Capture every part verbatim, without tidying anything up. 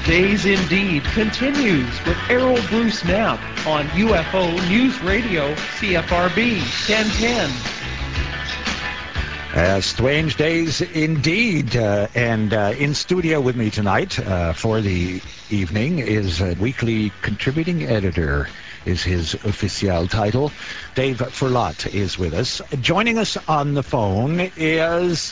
Days Indeed continues with Errol Bruce Knapp on U F O News Radio, C F R B ten ten. Uh, strange days indeed. Uh, and uh, in studio with me tonight uh, for the evening is a weekly contributing editor, is his official title. Dave Furlot is with us. Joining us on the phone is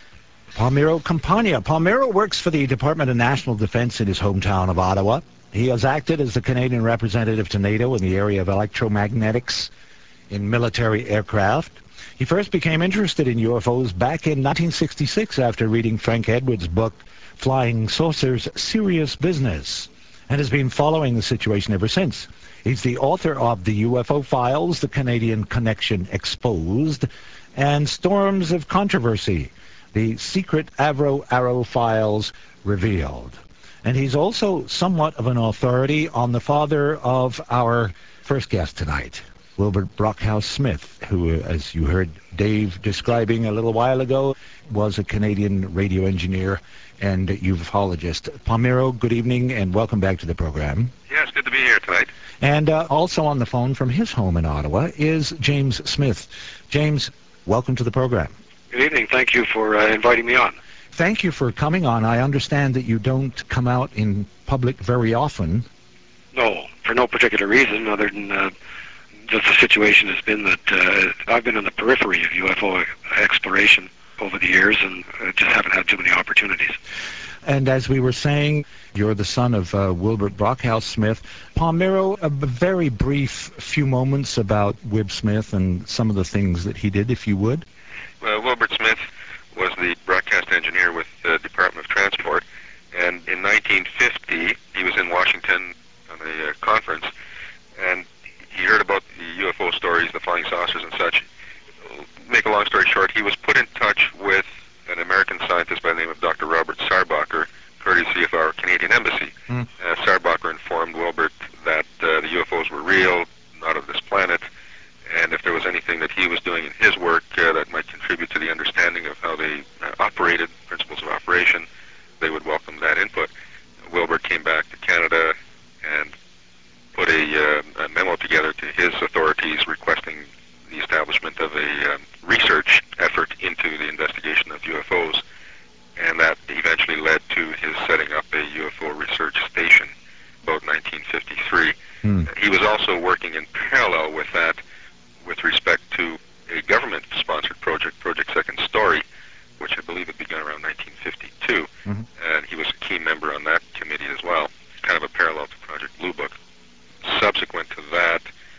Palmiro Campagna. Palmiro works for the Department of National Defense in his hometown of Ottawa. He has acted as the Canadian representative to NATO in the area of electromagnetics in military aircraft. He first became interested in U F Os back in nineteen sixty-six after reading Frank Edwards' book, Flying Saucers, Serious Business, and has been following the situation ever since. He's the author of The U F O Files, The Canadian Connection Exposed, and Storms of Controversy, The Secret Avro Arrow Files Revealed. And he's also somewhat of an authority on the father of our first guest tonight, Wilbert Brockhouse-Smith, who, as you heard Dave describing a little while ago, was a Canadian radio engineer and ufologist. Palmiro, good evening and welcome back to the program. Yes, good to be here tonight. And uh, also on the phone from his home in Ottawa is James Smith. James, welcome to the program. Good evening. Thank you for uh, inviting me on. Thank you for coming on. I understand that you don't come out in public very often. No, for no particular reason other than uh, that the situation has been that uh, I've been on the periphery of U F O exploration over the years and uh, just haven't had too many opportunities. And as we were saying, you're the son of uh, Wilbert Brockhouse-Smith. Palmiro, a very brief few moments about Wib Smith and some of the things that he did, if you would. Well, Wilbert Smith was the broadcast engineer with the Department of Transport, and in nineteen fifty, he was in Washington on a uh, conference, and he heard about the U F O stories, the flying saucers and such. Make a long story short, he was put in touch with an American scientist by the name of Doctor Robert Sarbacher, courtesy of our Canadian Embassy. Mm. Uh, Sarbacher informed Wilbert that uh, the U F Os were real, not of this planet, and if there was anything that he was doing in his work uh, that might contribute to the understanding of how they uh, operated, principles of operation, they would welcome that input. Wilbert came back to Canada and put a, uh, a memo together to his authorities requesting the establishment of a um, research effort into the investigation of U F Os, and that eventually led to his setting up a U F O research station about nineteen fifty-three. Hmm. He was also working in parallel with that with respect to a government-sponsored project, Project Second Story, which I believe had begun around nineteen fifty-two, mm-hmm. and he was a key member on that committee as well, kind of a parallel to Project Blue Book. Subsequent to that,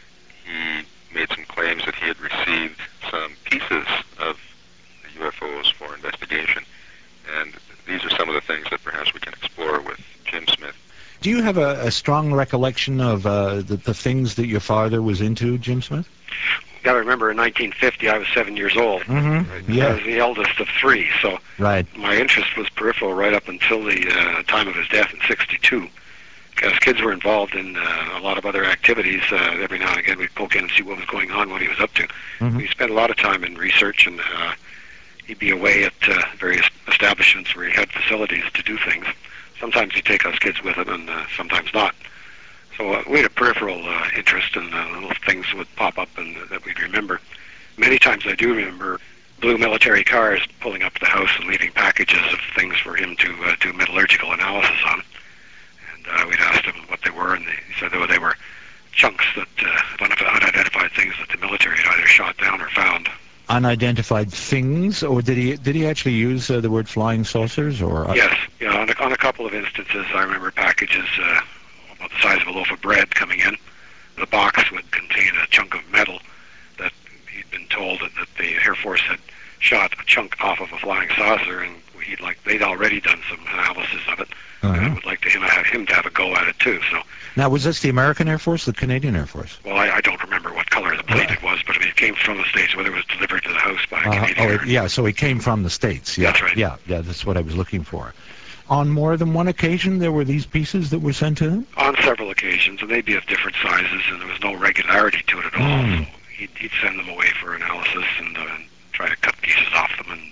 he made some claims that he had received some pieces of the U F Os for investigation, and these are some of the things that perhaps we can explore with Jim Smith. Do you have a, a strong recollection of uh, the, the things that your father was into, Jim Smith? You got to remember, in nineteen fifty, I was seven years old. Mm-hmm. Yeah. I was the eldest of three, so right. My interest was peripheral right up until the uh, time of his death in sixty-two. Because kids were involved in uh, a lot of other activities. Uh, every now and again, we'd poke in and see what was going on, what he was up to. Mm-hmm. We spent a lot of time in research, and uh, he'd be away at uh, various establishments where he had facilities to do things. Sometimes he'd take us kids with him, and uh, sometimes not. So uh, we had a peripheral uh, interest, and uh, little things would pop up and, uh, that we'd remember. Many times I do remember blue military cars pulling up to the house and leaving packages of things for him to uh, do metallurgical analysis on. Uh, we'd asked him what they were, and they, he said they were chunks that uh, unidentified things that the military had either shot down or found. Unidentified things, or did he did he actually use uh, the word flying saucers? Or uh, yes, yeah. On a, on a couple of instances, I remember packages uh, about the size of a loaf of bread coming in. The box would contain a chunk of metal that he'd been told that, that the Air Force had shot a chunk off of a flying saucer, and he'd like they'd already done some analysis of it. Uh-huh. And I would like to him, him to have a go at it, too. So now, was this the American Air Force, the Canadian Air Force? Well, I, I don't remember what color the plate it was, but I mean, it came from the States, whether it was delivered to the house by a uh, Canadian. Oh, it, yeah, so it came from the States. Yeah, that's right. Yeah, yeah, that's what I was looking for. On more than one occasion, there were these pieces that were sent to him? On several occasions, and they'd be of different sizes, and there was no regularity to it at all. Mm. So he'd, he'd send them away for analysis and, uh, and try to cut pieces off them and do what he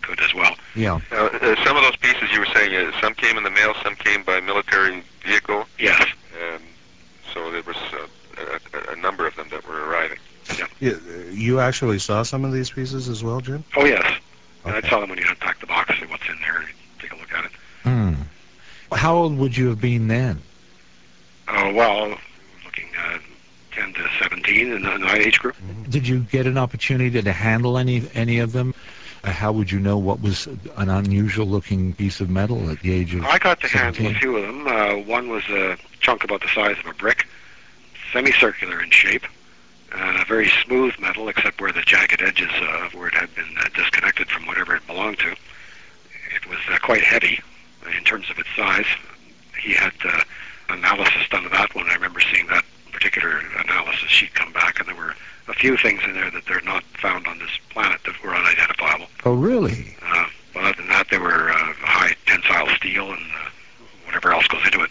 good as well. Yeah. Now, uh, some of those pieces you were saying, uh, some came in the mail, some came by military vehicle. Yes. Um, so there was uh, a, a number of them that were arriving. Yeah. Yeah, you actually saw some of these pieces as well, Jim? Oh, yes. And Okay. I saw them when you unpacked the box, see what's in there, and take a look at it. Hmm. How old would you have been then? Oh, well, looking uh, ten to seventeen in the, in that age group. Did you get an opportunity to handle any any of them? Uh, how would you know what was an unusual-looking piece of metal at the age of I got to seventeen? handle a few of them. Uh, one was a chunk about the size of a brick, semicircular in shape, uh, very smooth metal except where the jagged edges uh, of where it had been uh, disconnected from whatever it belonged to. It was uh, quite heavy in terms of its size. He had uh, analysis done of that one. I remember seeing that particular analysis sheet come back, and there were a few things in there that they're not found on this planet that were unidentifiable. Oh, really? Uh, but other than that, they were uh, high tensile steel and uh, whatever else goes into it.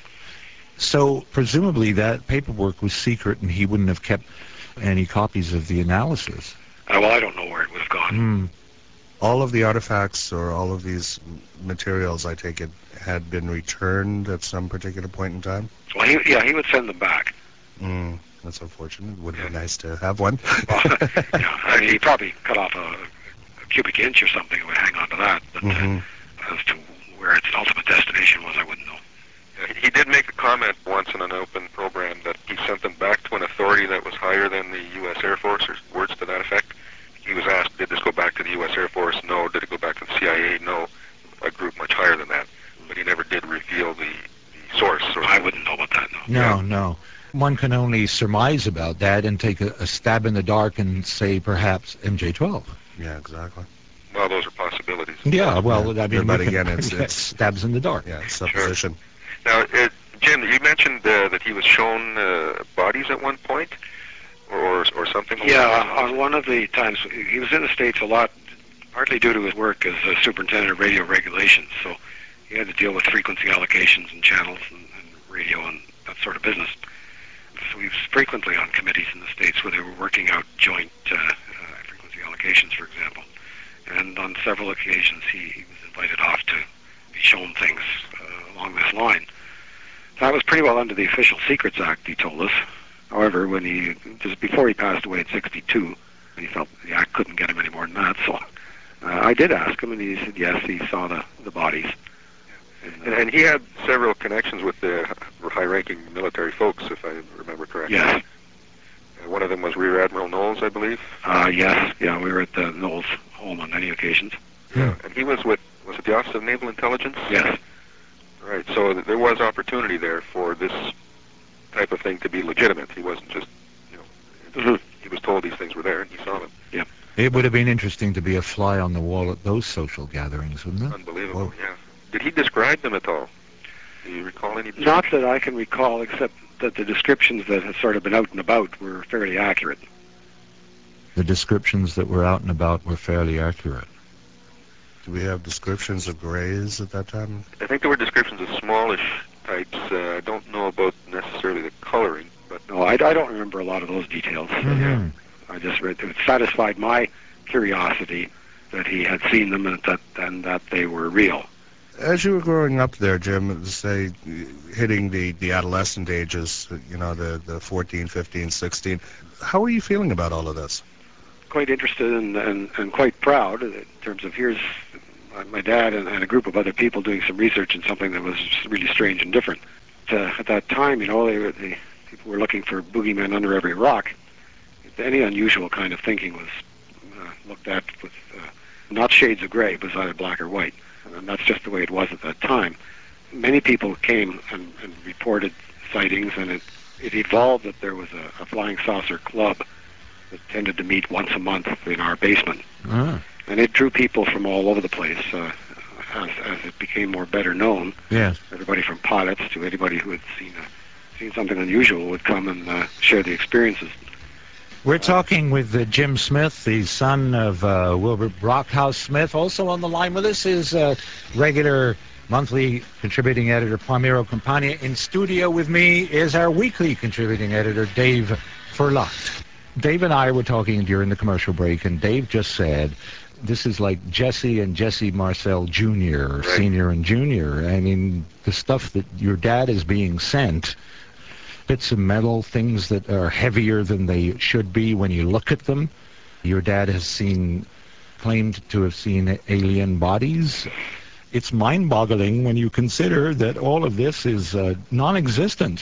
So presumably that paperwork was secret, and he wouldn't have kept any copies of the analysis. Uh, well, I don't know where it would have gone. Hmm. All of the artifacts or all of these materials, I take it, had been returned at some particular point in time? Well, he, yeah, he would send them back. Mm, that's unfortunate. Would Yeah. be nice to have one. Well, yeah, I mean, he probably cut off a, a cubic inch or something and would hang on to that. But Mhm. uh, as to where its ultimate destination was, I wouldn't know. Uh, he did make a comment once in an open program that he sent them back to an authority that was higher than the U S Air Force, or words to that effect. He was asked, did this go back to the U S Air Force? No. Did it go back to the C I A? No. A group much higher than that. But he never did reveal the, the source. Or I wouldn't know about that, no. No, Yeah. no. One can only surmise about that and take a, a stab in the dark and say perhaps M J twelve. Yeah, exactly. Well, those are possibilities. Yeah, well, Yeah, I mean, but we can- again, it's- yeah, it's- stabs in the dark. Yeah, supposition. Now, uh, Jim, you mentioned uh, that he was shown uh, bodies at one point, or or something. along Yeah, those on lines? one of the times, he was in the States a lot, partly due to his work as a superintendent of radio regulations, so he had to deal with frequency allocations and channels and, and radio and that sort of business. So he was frequently on committees in the States where they were working out joint uh, uh, frequency allocations, for example. And on several occasions, he, he was invited off to be shown things uh, along this line. That was pretty well under the Official Secrets Act, he told us. However, when he just before he passed away at sixty-two, he felt the Act couldn't get him any more than that. So uh, I did ask him, and he said yes, he saw the, the bodies. And, and he had several connections with the high-ranking military folks, if I remember correctly. Yes, Uh, one of them was Rear Admiral Knowles, I believe. uh, yes, yeah, we were at the Knowles home on many occasions. Yeah. And he was with, was it the Office of Naval Intelligence? Yes, Right, so th- there was opportunity there for this type of thing to be legitimate. He wasn't just, you know, Mhm. he was told these things were there, and he saw them. It would have been interesting to be a fly on the wall at those social gatherings, wouldn't it? Unbelievable, Whoa. yeah. Did he describe them at all? Do you recall any? not that I can recall, except that the descriptions that had sort of been out and about were fairly accurate. The descriptions that were out and about were fairly accurate. Do we have descriptions of grays at that time? I think there were descriptions of smallish types. Uh, I don't know about necessarily the coloring, but No, I, I don't remember a lot of those details. Mhm. I just read it satisfied my curiosity that he had seen them and that and that they were real. As you were growing up there, Jim, say, hitting the, the adolescent ages, you know, the, the fourteen, fifteen, sixteen, how are you feeling about all of this? Quite interested and, and, and quite proud in terms of here's my dad and, and a group of other people doing some research in something that was really strange and different. Uh, at that time, you know, they were, the people were looking for boogeymen under every rock. Any unusual kind of thinking was uh, looked at with uh, not shades of gray, but either black or white. And that's just the way it was at that time. Many people came and, and reported sightings, and it, it evolved that there was a, a flying saucer club that tended to meet once a month in our basement. Ah, And it drew people from all over the place uh, as, as it became more better known. yes. Everybody from pilots to anybody who had seen a, seen something unusual would come and uh, share the experiences. We're talking with uh, Jim Smith, the son of uh, Wilbur Brockhouse Smith. Also on the line with us is uh, regular monthly contributing editor Palmiro Campagna. In studio with me is our weekly contributing editor Dave Furlot. Dave and I were talking during the commercial break, and Dave just said this is like Jesse and Jesse Marcel Junior, or Right. Senior and Junior. I mean, the stuff that your dad is being sent, bits of metal, things that are heavier than they should be when you look at them. Your dad has seen, claimed to have seen alien bodies. It's mind-boggling when you consider that all of this is uh, non-existent.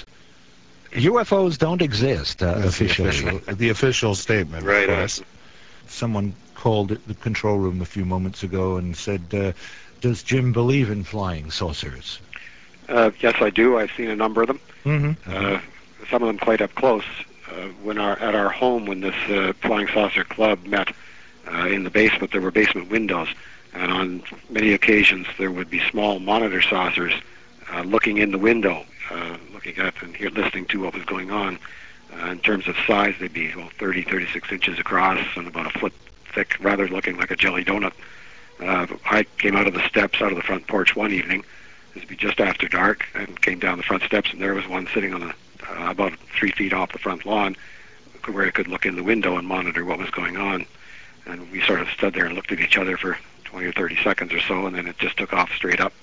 U F Os don't exist uh, That's officially. The official, the official statement. Right, Of course. Someone called the control room a few moments ago and said, uh, does Jim believe in flying saucers? Uh, yes, I do. I've seen a number of them. Mm-hmm. Uh, some of them quite up close. Uh, when our at our home, when this uh, Flying Saucer Club met uh, in the basement, there were basement windows, and on many occasions there would be small monitor saucers uh, looking in the window, uh, looking at and here listening to what was going on. Uh, in terms of size, they'd be well, thirty, thirty-six inches across and about a foot thick, rather looking like a jelly donut. Uh, I came out of the steps, out of the front porch one evening. This would be just after dark, and came down the front steps, and there was one sitting on the uh, about three feet off the front lawn, where I could look in the window and monitor what was going on. And we sort of stood there and looked at each other for twenty or thirty seconds or so, and then it just took off straight up.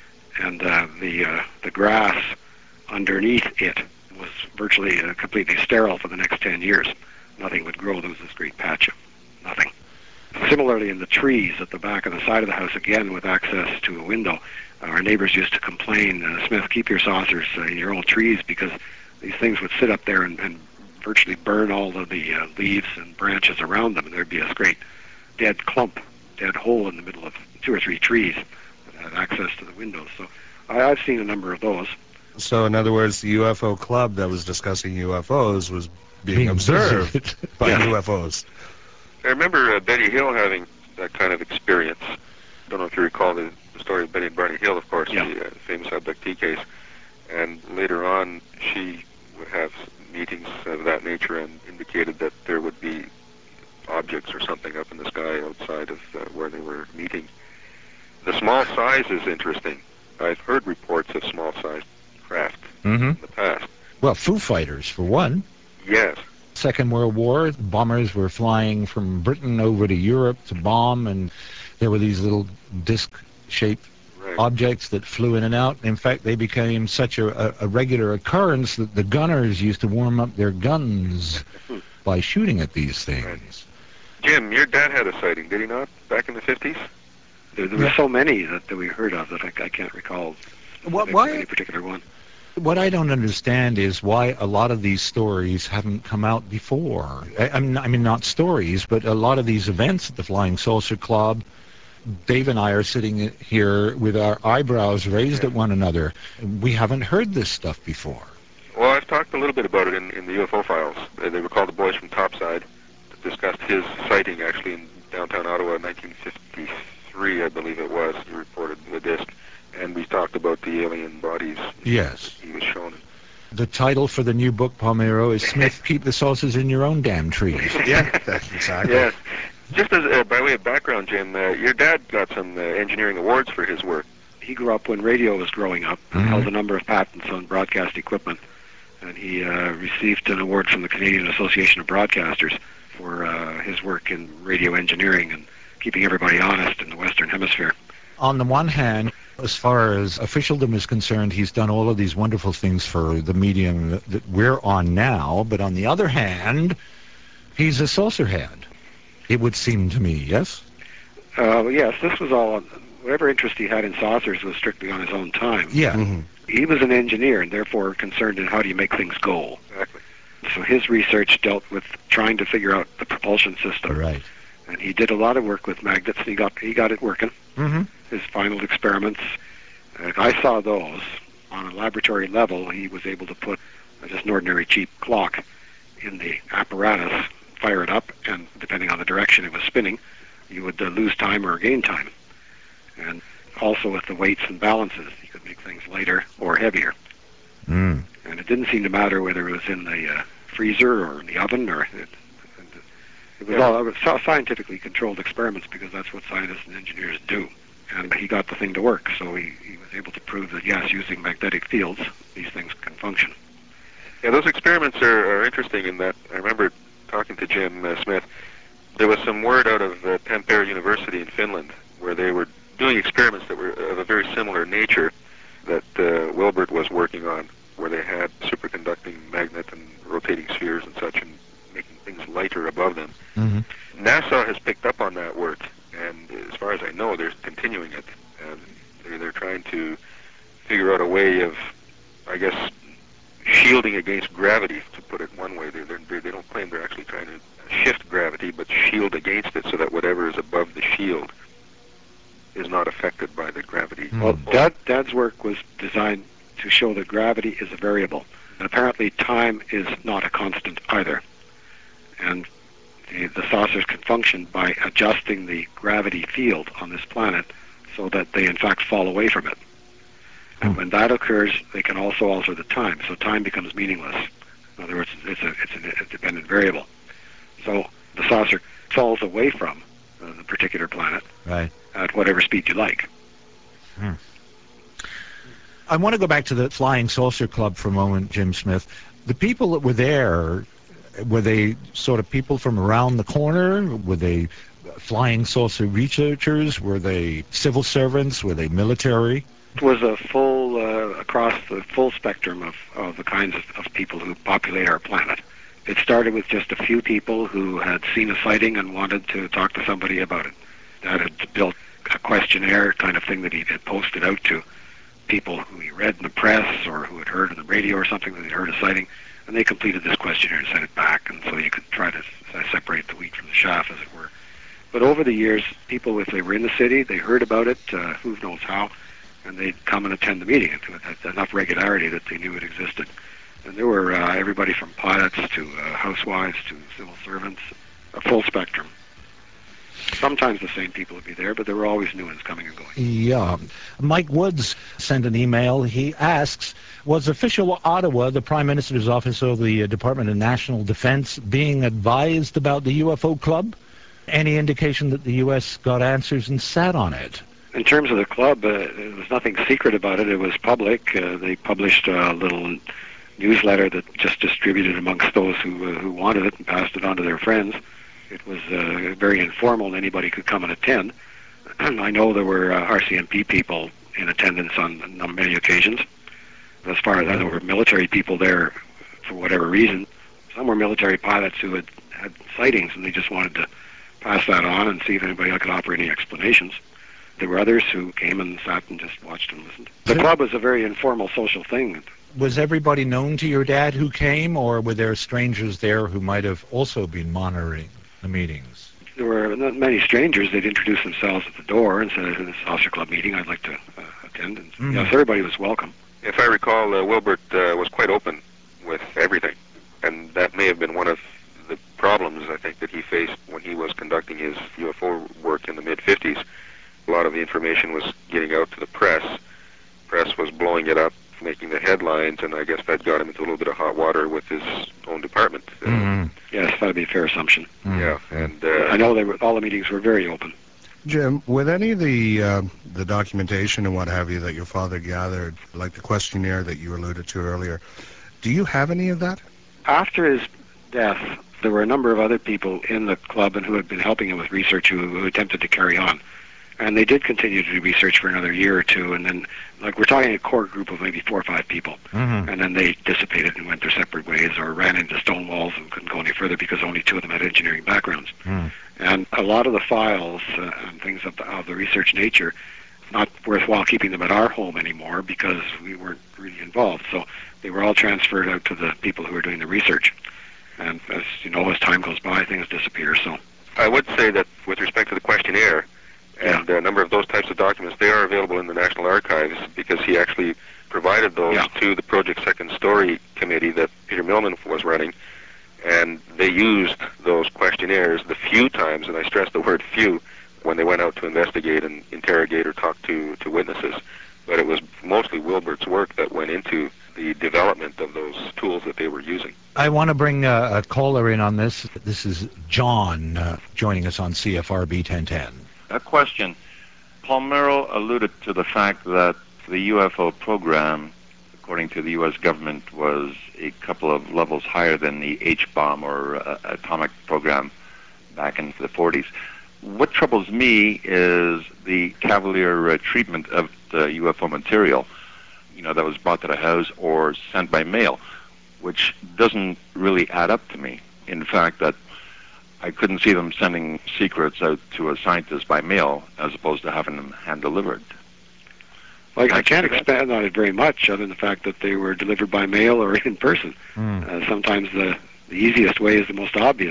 And uh, the uh, the grass underneath it was virtually uh, completely sterile for the next ten years. Nothing would grow. There was this great patch of nothing. Similarly, in the trees at the back of the side of the house, again with access to a window, our neighbors used to complain, uh, Smith, keep your saucers uh, in your old trees, because these things would sit up there and, and virtually burn all of the uh, leaves and branches around them, and there'd be this great dead clump, dead hole in the middle of two or three trees that had access to the windows. So I, I've seen a number of those. So, in other words, the U F O club that was discussing U F Os was being, Being observed visited. by Yeah. U F Os. I remember uh, Betty Hill having that kind of experience. Don't know if you recall the, the story of Betty and Barney Hill, of course, Yeah. the uh, famous abductee case. And later on, she would have meetings of that nature and indicated that there would be objects or something up in the sky outside of uh, where they were meeting. The small size is interesting. I've heard reports of small-sized craft Mm-hmm. in the past. Well, Foo Fighters, for one. Yes. Second World War, bombers were flying from Britain over to Europe to bomb, and there were these little disc-shaped Right. objects that flew in and out. In fact, they became such a, a, a regular occurrence that the gunners used to warm up their guns by shooting at these things. Jim, your dad had a sighting, did he not, back in the fifties? There, there were so many that, that we heard of that I, I can't recall What, any why, particular one. what I don't understand is why a lot of these stories haven't come out before. I, I, mean, I mean, not stories, but a lot of these events at the Flying Saucer Club. Dave and I are sitting here with our eyebrows raised at one another. We haven't heard this stuff before. Well, I've talked a little bit about it in, in the U F O files. Uh, they were called the Boys from Topside. Discussed his sighting, actually, in downtown Ottawa in nineteen fifty-three, I believe it was. He reported the disc. And we talked about the alien bodies Yes. he was shown. The title for the new book, Palmero, is Smith, Keep the Saucers in Your Own Damn Trees. Yeah, exactly. Yes. Just as uh, by way of background, Jim, uh, your dad got some uh, engineering awards for his work. He grew up when radio was growing up and Mhm. held a number of patents on broadcast equipment. And he uh, received an award from the Canadian Association of Broadcasters for uh, his work in radio engineering and keeping everybody honest in the Western Hemisphere. On the one hand, as far as officialdom is concerned, he's done all of these wonderful things for the medium that, that we're on now. But on the other hand, he's a saucer head, it would seem to me, yes? Uh, yes, this was all, whatever interest he had in saucers was strictly on his own time. Yeah. Mhm. He was an engineer and therefore concerned in how do you make things go. Exactly. So his research dealt with trying to figure out the propulsion system. Right. And he did a lot of work with magnets, and he got, he got it working. Mm-hmm. His final experiments, uh, I saw those on a laboratory level. He was able to put uh, just an ordinary cheap clock in the apparatus, fire it up, and depending on the direction it was spinning, you would uh, lose time or gain time. And also with the weights and balances, you could make things lighter or heavier. Mm. And it didn't seem to matter whether it was in the uh, freezer or in the oven, or it, it was all it was scientifically controlled experiments, because that's what scientists and engineers do. And he got the thing to work, so he, he was able to prove that, yes, using magnetic fields, these things can function. Yeah, those experiments are, are interesting in that I remember talking to Jim uh, Smith. there was some word out of uh, Tampere University in Finland where they were doing experiments that were of a very similar nature that uh, Wilbert was working on, where they had superconducting magnet and rotating spheres and such, and making things lighter above them. Mm-hmm. NASA has picked up on that work, and as far as I know, they're continuing it. And they're, they're trying to figure out a way of, I guess, shielding against gravity, to put it one way. They're, they're, they don't claim they're actually trying to shift gravity, but shield against it so that whatever is above the shield is not affected by the gravity. Well, Dad, Dad's work was designed to show that gravity is a variable. And apparently time is not a constant either. And the, the saucers can function by adjusting the gravity field on this planet so that they in fact fall away from it. And when that occurs, they can also alter the time. So time becomes meaningless. In other words, it's a, it's a, a dependent variable. So the saucer falls away from uh, the particular planet right. at whatever speed you like. Hmm. I want to go back to the Flying Saucer Club for a moment, Jim Smith. The people that were there, were they sort of people from around the corner? Were they flying saucer researchers? Were they civil servants? Were they military? It was a full, uh, across the full spectrum of, of the kinds of, of people who populate our planet. It started with just a few people who had seen a sighting and wanted to talk to somebody about it. Dad had built a questionnaire kind of thing that he had posted out to people who he read in the press or who had heard on the radio or something that they'd heard a sighting, and they completed this questionnaire and sent it back, and so you could try to uh, separate the wheat from the chaff, as it were. But over the years, people, if they were in the city, they heard about it, uh, who knows how, and they'd come and attend the meeting with enough regularity that they knew it existed. And there were uh, everybody from pilots to uh, housewives to civil servants, a full spectrum. Sometimes the same people would be there, but there were always new ones coming and going. Yeah. Mike Woods sent an email. He asks, was official Ottawa, the Prime Minister's Office of the Department of National Defense, being advised about the U F O Club? Any indication that the U S got answers and sat on it? In terms of the club, uh, there was nothing secret about it. It was public. Uh, they published a little newsletter that just distributed amongst those who uh, who wanted it and passed it on to their friends. It was uh, very informal, and anybody could come and attend. I know there were uh, R C M P people in attendance on, on many occasions. As far as I know, there were military people there for whatever reason. Some were military pilots who had had sightings, and they just wanted to pass that on and see if anybody could offer any explanations. There were others who came and sat and just watched and listened. The club was a very informal social thing. Was everybody known to your dad who came, or were there strangers there who might have also been monitoring the meetings? There were not many strangers. They'd introduce themselves at the door and said, "This is a Saucer Club meeting. I'd like to uh, attend." And mm-hmm. yes, everybody was welcome. If I recall, uh, Wilbert uh, was quite open with everything, and that may have been one of the problems, I think, that he faced when he was conducting his U F O work in the mid fifties. A lot of the information was getting out to the press. Press was blowing it up, making the headlines, and I guess that got him into a little bit of hot water with his own department. Mm-hmm. Uh, yes, that would be a fair assumption. Mm-hmm. Yeah, and uh, I know they were, all the meetings were very open. Jim, with any of the uh, the documentation and what have you that your father gathered, like the questionnaire that you alluded to earlier, do you have any of that? After his death, there were a number of other people in the club and who had been helping him with research who, who attempted to carry on. And they did continue to do research for another year or two, and then, like, we're talking a core group of maybe four or five people, mm-hmm. and then they dissipated and went their separate ways or ran into stone walls and couldn't go any further because only two of them had engineering backgrounds. Mm. And a lot of the files uh, and things of the, of the research nature, not worthwhile keeping them at our home anymore because we weren't really involved. So they were all transferred out to the people who were doing the research. And as you know, as time goes by, things disappear. So I would say that with respect to the questionnaire, and a number of those types of documents, they are available in the National Archives because he actually provided those yeah. to the Project Second Story committee that Peter Millman was running, and they used those questionnaires the few times, and I stress the word few, when they went out to investigate and interrogate or talk to, to witnesses. But it was mostly Wilbert's work that went into the development of those tools that they were using. I want to bring a, a caller in on this. This is John uh, joining us on C F R B ten ten. A question. Palmero alluded to the fact that the U F O program, according to the U S government, was a couple of levels higher than the H-bomb or uh, atomic program back in the forties. What troubles me is the cavalier uh, treatment of the U F O material, you know, that was brought to the house or sent by mail, which doesn't really add up to me. In fact, that I couldn't see them sending secrets out to a scientist by mail as opposed to having them hand-delivered. Like, I can't expand on it very much other than the fact that they were delivered by mail or in person. Mm. Uh, sometimes the, the easiest way is the most obvious.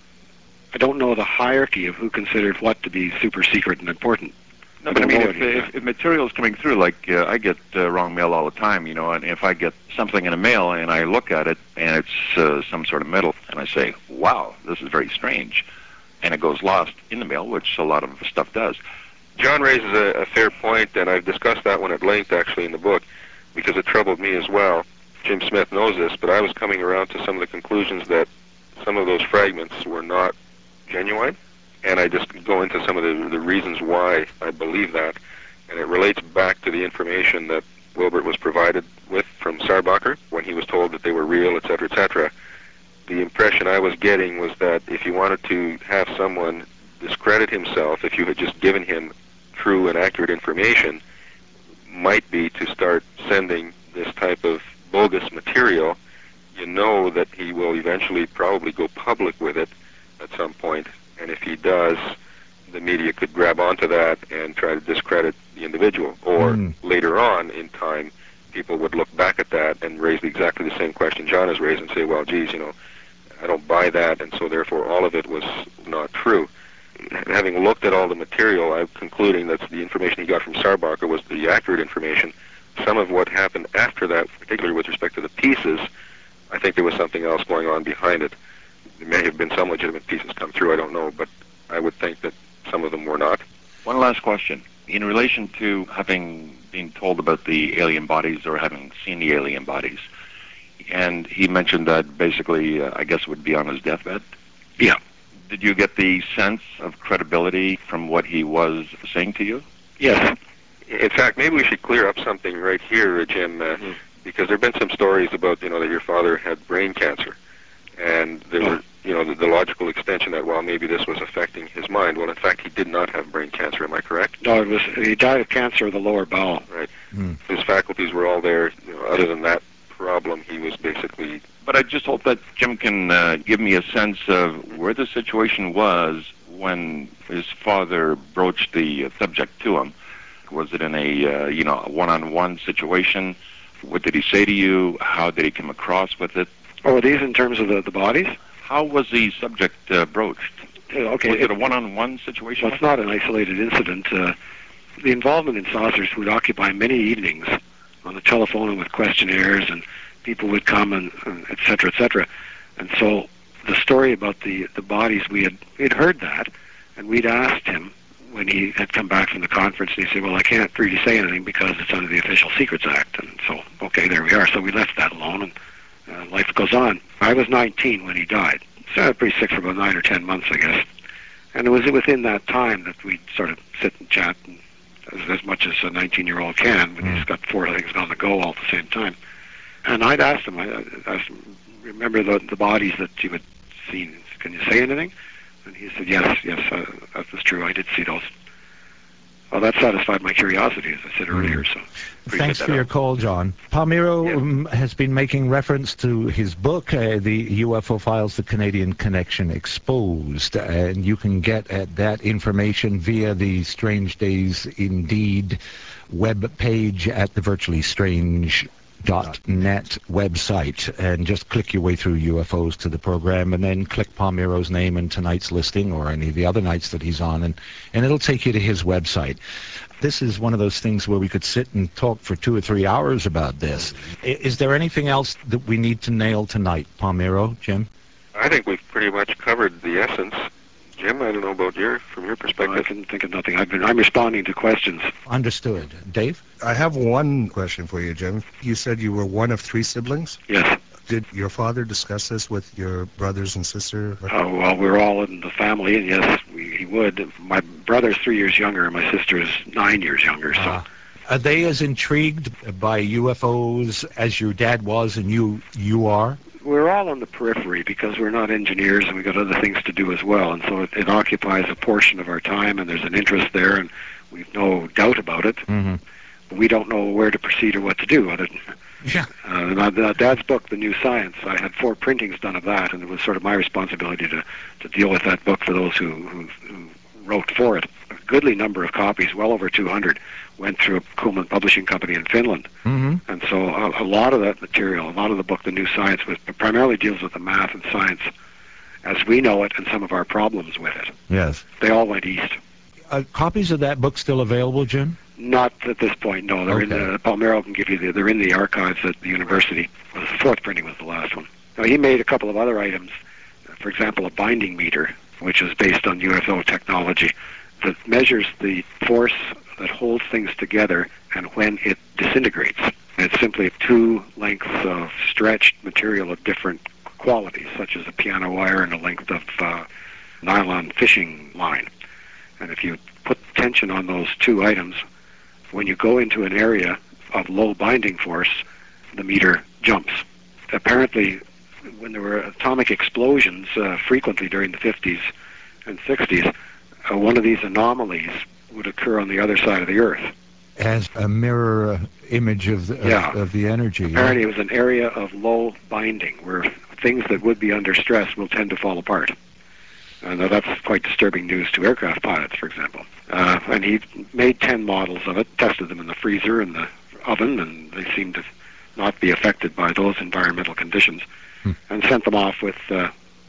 I don't know the hierarchy of who considered what to be super secret and important. No, but I mean, if, if, if material is coming through, like uh, I get uh, wrong mail all the time, you know, and if I get something in the mail and I look at it and it's uh, some sort of metal, and I say, wow, this is very strange, and it goes lost in the mail, which a lot of stuff does. John raises a, a fair point, and I've discussed that one at length, actually, in the book, because it troubled me as well. Jim Smith knows this, but I was coming around to some of the conclusions that some of those fragments were not genuine, and I just go into some of the, the reasons why I believe that, and it relates back to the information that Wilbert was provided with from Sarbacher when he was told that they were real, et cetera, et cetera. The impression I was getting was that if you wanted to have someone discredit himself, if you had just given him true and accurate information, might be to start sending this type of bogus material. You know that he will eventually probably go public with it at some point, and if he does, the media could grab onto that and try to discredit the individual. Or mm. later on in time, people would look back at that and raise exactly the same question John has raised and say, well, geez, you know, I don't buy that, and so therefore all of it was not true. Having looked at all the material, I'm concluding that the information he got from Sarbacher was the accurate information. Some of what happened after that, particularly with respect to the pieces, I think there was something else going on behind it. There may have been some legitimate pieces come through, I don't know, but I would think that some of them were not. One last question. In relation to having been told about the alien bodies or having seen the alien bodies, and he mentioned that basically, uh, I guess, would be on his deathbed? Yeah. Did you get the sense of credibility from what he was saying to you? Yes. In fact, maybe we should clear up something right here, Jim, uh, mm-hmm. because there have been some stories about, you know, that your father had brain cancer, and there oh. were, you know, the, the logical extension that, well, maybe this was affecting his mind. Well, in fact, he did not have brain cancer. Am I correct? No, it was he died of cancer of the lower bowel. Right. Mm. His faculties were all there. You know, other than that problem, he was basically. But I just hope that Jim can uh, give me a sense of where the situation was when his father broached the uh, subject to him. Was it in a, uh, you know, a one-on-one situation? What did he say to you? How did he come across with it? Oh, are these in terms of the, the bodies? How was the subject uh, broached? Uh, okay. Was it, it a one-on-one situation? Well, it's not an isolated incident. Uh, the involvement in saucers would occupy many evenings on the telephone and with questionnaires, and people would come and uh, et cetera, et cetera. And so the story about the, the bodies, we had we'd heard that, and we'd asked him when he had come back from the conference, and he said, well, I can't really say anything because it's under the Official Secrets Act. And so, okay, there we are. So we left that alone, and uh, life goes on. I was nineteen when he died. So I was pretty sick for about nine or ten months, I guess. And it was within that time that we'd sort of sit and chat, and as, as much as a nineteen-year-old can, when he's got four legs on the go all at the same time. And I'd asked him, I asked him, remember the, the bodies that you had seen? Can you say anything? And he said, yes, yes, uh, that was true. I did see those. Well, that satisfied my curiosity, as I said earlier. So thanks for your call, John. Palmiro yeah. um, has been making reference to his book, uh, The U F O Files, The Canadian Connection Exposed. And you can get at that information via the Strange Days Indeed web page at the Virtually Strange dot net website, and just click your way through U F Os to the program, and then click Palmiro's name in tonight's listing or any of the other nights that he's on, and, and it'll take you to his website. This is one of those things where we could sit and talk for two or three hours about this. Is there anything else that we need to nail tonight, Palmiro, Jim? I think we've pretty much covered the essence. Jim, I don't know about your, from your perspective. I can think of nothing. I've been, I'm responding to questions. Understood. Dave? I have one question for you, Jim. You said you were one of three siblings? Yes. Did your father discuss this with your brothers and sister? Uh, well, we're all in the family, and yes, we, he would. My brother's three years younger, and my sister is nine years younger, so... Uh, are they as intrigued by U F Os as your dad was and you you are? we're all on the periphery because we're not engineers and we've got other things to do as well. And so it, it occupies a portion of our time, and there's an interest there, and we've no doubt about it. Mm-hmm. But we don't know where to proceed or what to do other than... Yeah. Uh, and uh, Dad's book, The New Science, I had four printings done of that, and it was sort of my responsibility to, to deal with that book for those who, who, who wrote for it. A goodly number of copies, well over two hundred, went through a Kuhlman Publishing Company in Finland. Mm-hmm. And so a, a lot of that material, a lot of the book, The New Science, was primarily deals with the math and science as we know it and some of our problems with it. Yes. They all went east. Uh, copies of that book still available, Jim? Not at this point, no. They're Okay. in the, Palmero can give you the, they're in the archives at the university. Well, the fourth printing was the last one. Now, he made a couple of other items. For example, a binding meter, which is based on U F O technology, that measures the force that holds things together and when it disintegrates. It's simply two lengths of stretched material of different qualities, such as a piano wire and a length of uh, nylon fishing line. And if you put tension on those two items, when you go into an area of low binding force, the meter jumps. Apparently, when there were atomic explosions uh, frequently during the fifties and sixties, uh, one of these anomalies would occur on the other side of the Earth. As a mirror uh, image of the, Yeah. of, of the energy. Apparently, it was an area of low binding where things that would be under stress will tend to fall apart. Uh, now, that's quite disturbing news to aircraft pilots, for example. Uh, and he made ten models of it, tested them in the freezer and the oven, and they seemed to not be affected by those environmental conditions, Hmm. and sent them off with uh,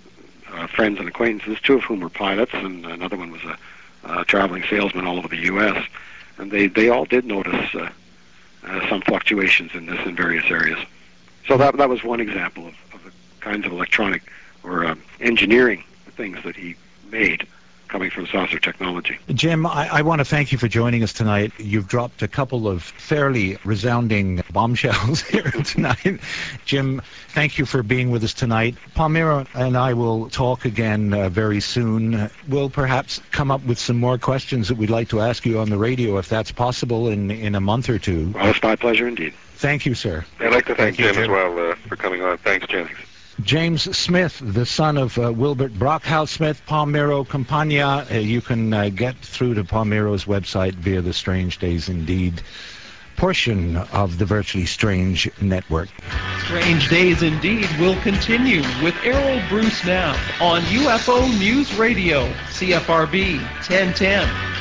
uh, friends and acquaintances, two of whom were pilots, and another one was a, a traveling salesman all over the U S And they, they all did notice uh, uh, some fluctuations in this in various areas. So that that was one example of, of the kinds of electronic or um, engineering things that he made coming from saucer technology. Jim, I, I want to thank you for joining us tonight. You've dropped a couple of fairly resounding bombshells here tonight. Jim, thank you for being with us tonight. Palmero and I will talk again uh, very soon. We'll perhaps come up with some more questions that we'd like to ask you on the radio, if that's possible, in, in a month or two. Well, it's my pleasure indeed. Thank you, sir. I'd like to thank, Thank you, Jim, Jim. as well uh, for coming on. Thanks, Jim. James Smith, the son of uh, Wilbert Brockhouse Smith, Palmero Campagna. Uh, you can uh, get through to Palmero's website via the Strange Days Indeed portion of the Virtually Strange network. Strange Days Indeed will continue with Errol Bruce Knapp on U F O News Radio, C F R B ten ten.